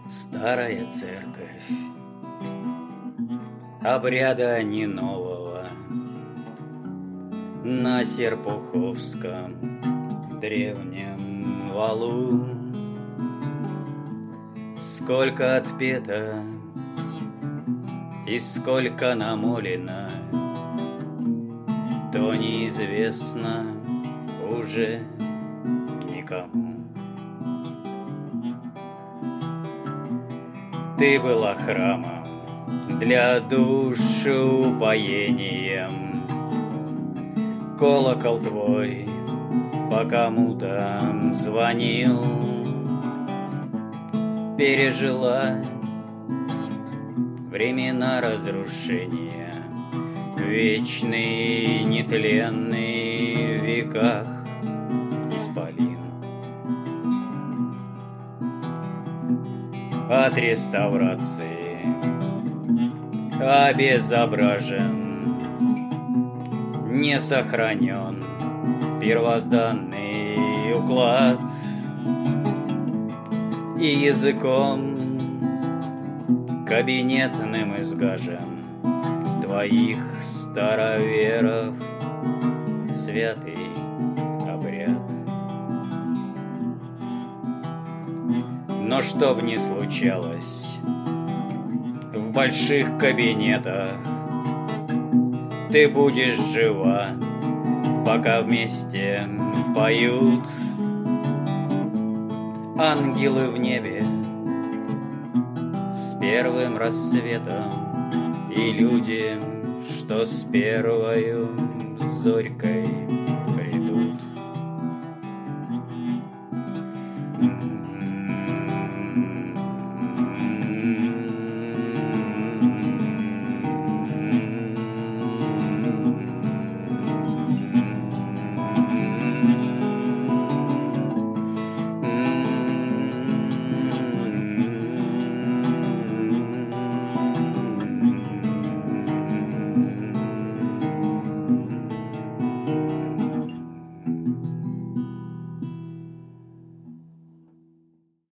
Старая церковь, обряда не нового, на Серпуховском древнем валу. Сколько отпето и сколько намолено, то неизвестно уже никому. Ты была храмом для души упоением, колокол твой по кому-то звонил, пережила времена разрушения, вечный нетленный в веках исполин. От реставрации обезображен, не сохранен первозданный уклад, и языком кабинетным изгажен твоих староверов святый обряд. Но что б ни случалось в больших кабинетах, ты будешь жива, пока вместе поют ангелы в небе с первым рассветом и люди, что с первою зорькой